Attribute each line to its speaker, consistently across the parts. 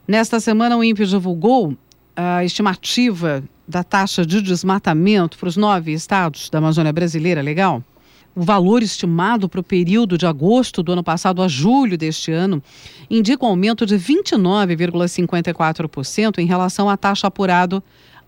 Speaker 1: Nesta semana, o INPE divulgou a estimativa da taxa de desmatamento para os 9 estados da Amazônia Brasileira, legal? O valor estimado para o período de agosto do ano passado a julho deste ano indica um aumento de 29,54% em relação à taxa apurada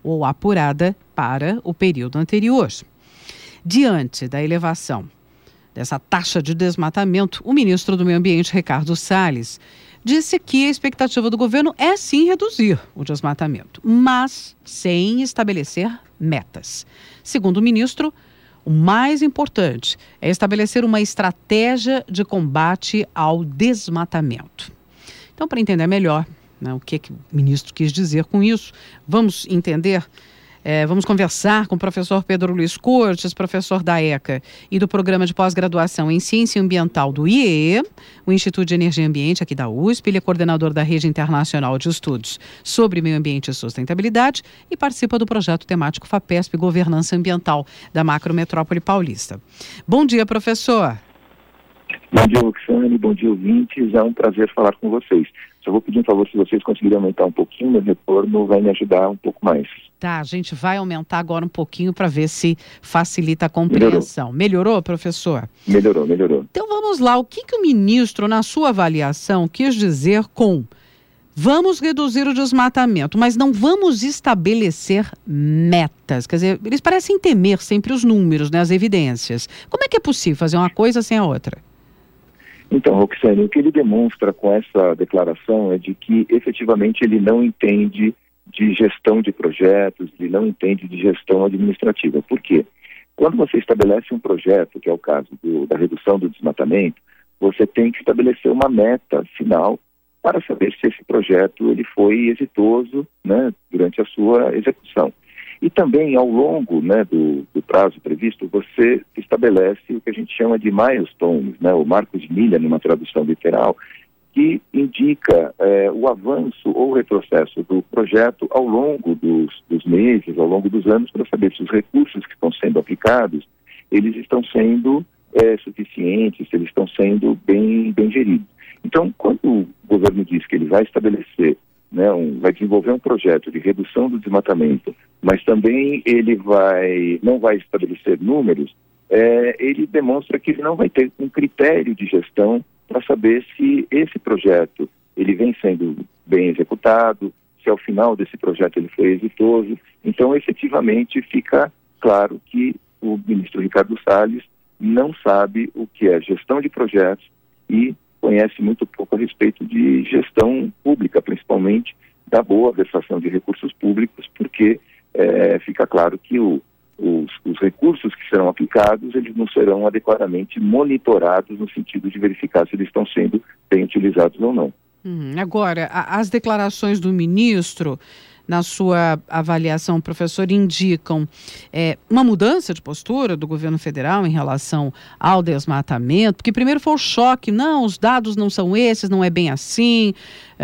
Speaker 1: para o período anterior. Diante da elevação dessa taxa de desmatamento, o ministro do Meio Ambiente, Ricardo Salles, disse que a expectativa do governo é sim reduzir o desmatamento, mas sem estabelecer metas. Segundo o ministro, o mais importante é estabelecer uma estratégia de combate ao desmatamento. Então, para entender melhor, né, o que o ministro quis dizer com isso, vamos conversar com o professor Pedro Luiz Cortes, professor da ECA e do Programa de Pós-Graduação em Ciência Ambiental do IEE, o Instituto de Energia e Ambiente aqui da USP. Ele é coordenador da Rede Internacional de Estudos sobre Meio Ambiente e Sustentabilidade e participa do projeto temático FAPESP Governança Ambiental da Macrometrópole Paulista. Bom dia, professor.
Speaker 2: Bom dia, Roxane. Bom dia, ouvintes. É um prazer falar com vocês. Só vou pedir um favor, se vocês conseguirem aumentar um pouquinho, meu retorno vai me ajudar um pouco mais.
Speaker 1: Tá, a gente vai aumentar agora um pouquinho para ver se facilita a compreensão. Melhorou, professor?
Speaker 2: Melhorou.
Speaker 1: Então vamos lá, o que o ministro, na sua avaliação, quis dizer com vamos reduzir o desmatamento, mas não vamos estabelecer metas? Quer dizer, eles parecem temer sempre os números, né, as evidências. Como é que é possível fazer uma coisa sem a outra?
Speaker 2: Então, Roxane, o que ele demonstra com essa declaração é de que efetivamente ele não entende de gestão de projetos, ele não entende de gestão administrativa. Por quê? Quando você estabelece um projeto, que é o caso da redução do desmatamento, você tem que estabelecer uma meta final para saber se esse projeto ele foi exitoso, né, durante a sua execução. E também, ao longo, né, do prazo previsto, você estabelece o que a gente chama de milestones, né, o marco de milha, numa tradução literal, que indica o avanço ou retrocesso do projeto ao longo dos meses, ao longo dos anos, para saber se os recursos que estão sendo aplicados, eles estão sendo suficientes, se eles estão sendo bem geridos. Então, quando o governo diz que ele vai estabelecer, né, vai desenvolver um projeto de redução do desmatamento, mas também ele não vai estabelecer números, ele demonstra que ele não vai ter um critério de gestão para saber se esse projeto ele vem sendo bem executado, se ao final desse projeto ele foi exitoso. Então, efetivamente, fica claro que o ministro Ricardo Salles não sabe o que é gestão de projetos e conhece muito pouco a respeito de gestão pública, principalmente da boa versação de recursos públicos, porque fica claro que os recursos que serão aplicados, eles não serão adequadamente monitorados no sentido de verificar se eles estão sendo bem utilizados ou não.
Speaker 1: Agora, as declarações do ministro, na sua avaliação, professor, indicam uma mudança de postura do governo federal em relação ao desmatamento, porque primeiro foi o choque, não, os dados não são esses, não é bem assim,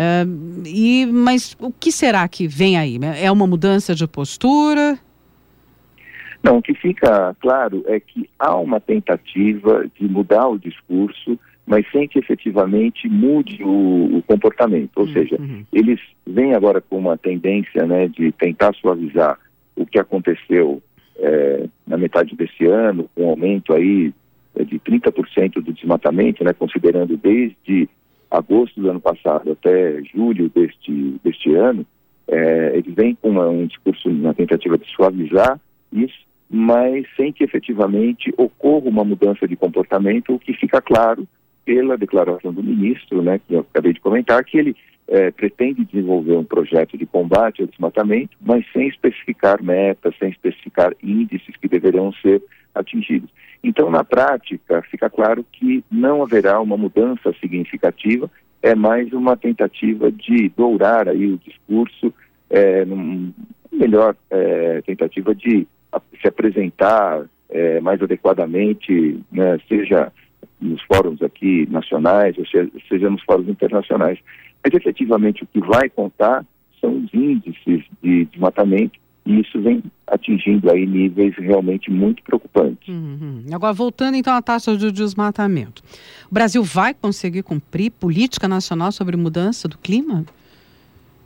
Speaker 1: mas o que será que vem aí? É uma mudança de postura?
Speaker 2: Não, o que fica claro é que há uma tentativa de mudar o discurso, mas sem que efetivamente mude o comportamento. Ou seja, eles vêm agora com uma tendência, né, de tentar suavizar o que aconteceu na metade desse ano, com um aumento aí de 30% do desmatamento, né, considerando desde agosto do ano passado até julho deste ano. Eles vêm com um discurso, uma tentativa de suavizar isso, mas sem que efetivamente ocorra uma mudança de comportamento, o que fica claro pela declaração do ministro, né, que eu acabei de comentar, que ele pretende desenvolver um projeto de combate ao desmatamento, mas sem especificar metas, sem especificar índices que deverão ser atingidos. Então, na prática, fica claro que não haverá uma mudança significativa, é mais uma tentativa de dourar aí o discurso, melhor tentativa de se apresentar mais adequadamente, né, seja nos fóruns aqui nacionais, ou seja nos fóruns internacionais. Mas efetivamente o que vai contar são os índices de desmatamento, e isso vem atingindo aí níveis realmente muito preocupantes.
Speaker 1: Agora, voltando então à taxa de desmatamento. O Brasil vai conseguir cumprir política nacional sobre mudança do clima?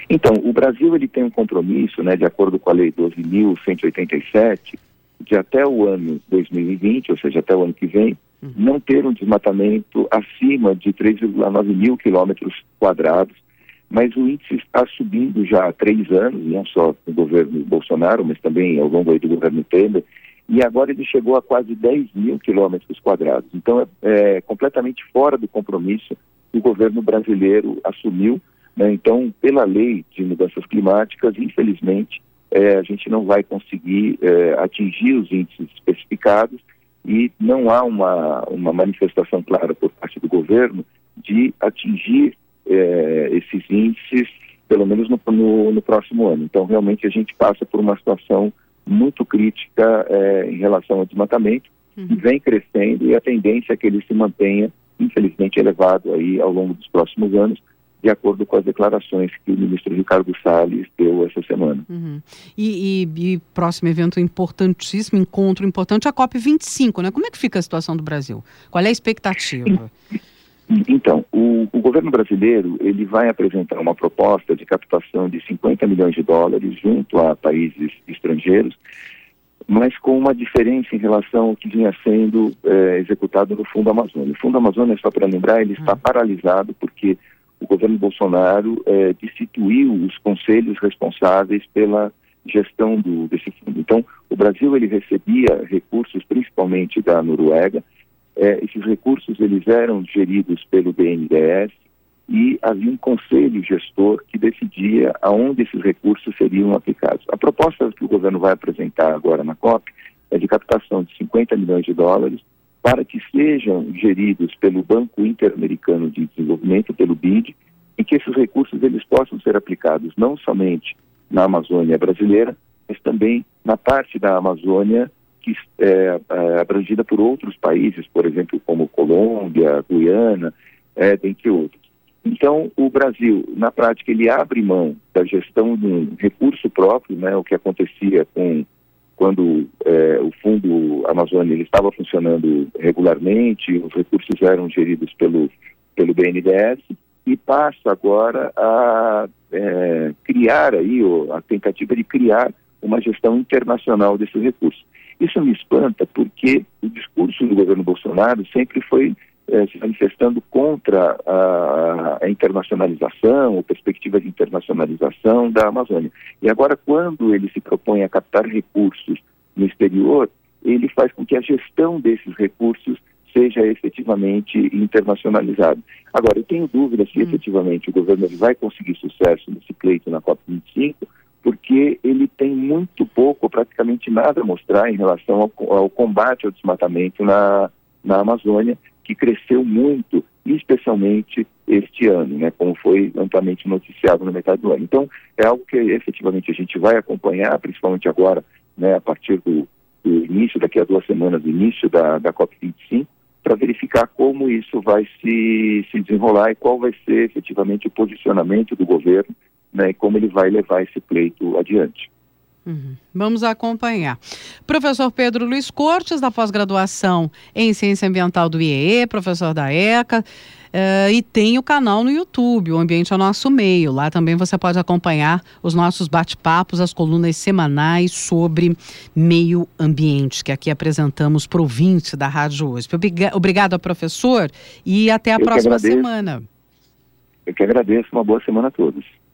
Speaker 2: Então, o Brasil ele tem um compromisso, né, de acordo com a Lei 12.187, de até o ano 2020, ou seja, até o ano que vem, não ter um desmatamento acima de 3,9 mil quilômetros quadrados, mas o índice está subindo já há 3 anos, não só no governo Bolsonaro, mas também ao longo aí do governo Temer, e agora ele chegou a quase 10 mil quilômetros quadrados. Então é completamente fora do compromisso que o governo brasileiro assumiu, né? Então, pela lei de mudanças climáticas, infelizmente, a gente não vai conseguir atingir os índices especificados e não há uma manifestação clara por parte do governo de atingir esses índices, pelo menos no próximo ano. Então, realmente, a gente passa por uma situação muito crítica em relação ao desmatamento, que vem crescendo, e a tendência é que ele se mantenha, infelizmente, elevado aí ao longo dos próximos anos, de acordo com as declarações que o ministro Ricardo Salles deu essa semana.
Speaker 1: E próximo evento importantíssimo, encontro importante, a COP25, né? Como é que fica a situação do Brasil? Qual é a expectativa?
Speaker 2: Então, o governo brasileiro, ele vai apresentar uma proposta de captação de 50 milhões de dólares junto a países estrangeiros, mas com uma diferença em relação ao que vinha sendo executado no Fundo Amazônia. O Fundo Amazônia, só para lembrar, ele está paralisado porque o governo Bolsonaro destituiu os conselhos responsáveis pela gestão desse fundo. Então, o Brasil ele recebia recursos principalmente da Noruega. Esses recursos eles eram geridos pelo BNDES e havia um conselho gestor que decidia aonde esses recursos seriam aplicados. A proposta que o governo vai apresentar agora na COP é de captação de 50 milhões de dólares para que sejam geridos pelo Banco Interamericano de Desenvolvimento, pelo BID, e que esses recursos eles possam ser aplicados não somente na Amazônia brasileira, mas também na parte da Amazônia que é abrangida por outros países, por exemplo, como Colômbia, Guiana, dentre outros. Então, o Brasil, na prática, ele abre mão da gestão de um recurso próprio, né, o que acontecia quando o Fundo Amazônia ele estava funcionando regularmente, os recursos eram geridos pelo BNDES, e passa agora a criar aí, a tentativa de criar uma gestão internacional desses recursos. Isso me espanta porque o discurso do governo Bolsonaro sempre foi se manifestando contra a internacionalização, ou perspectiva de internacionalização da Amazônia. E agora, quando ele se propõe a captar recursos no exterior, ele faz com que a gestão desses recursos seja efetivamente internacionalizada. Agora, eu tenho dúvida se efetivamente o governo ele vai conseguir sucesso nesse pleito na COP25, porque ele tem muito pouco, praticamente nada a mostrar em relação ao combate ao desmatamento na Amazônia, que cresceu muito, especialmente este ano, né, como foi amplamente noticiado na metade do ano. Então, é algo que efetivamente a gente vai acompanhar, principalmente agora, né, a partir do início, daqui a 2 semanas, do início da COP25, para verificar como isso vai se desenrolar e qual vai ser efetivamente o posicionamento do governo, né, e como ele vai levar esse pleito adiante.
Speaker 1: Vamos acompanhar. Professor Pedro Luiz Cortes, da pós-graduação em Ciência Ambiental do IEE, professor da ECA, e tem o canal no YouTube, O Ambiente é o Nosso Meio. Lá também você pode acompanhar os nossos bate-papos, as colunas semanais sobre meio ambiente, que aqui apresentamos para o ouvinte da Rádio USP. Obrigado, professor, e até a próxima semana.
Speaker 2: Eu que agradeço, uma boa semana a todos.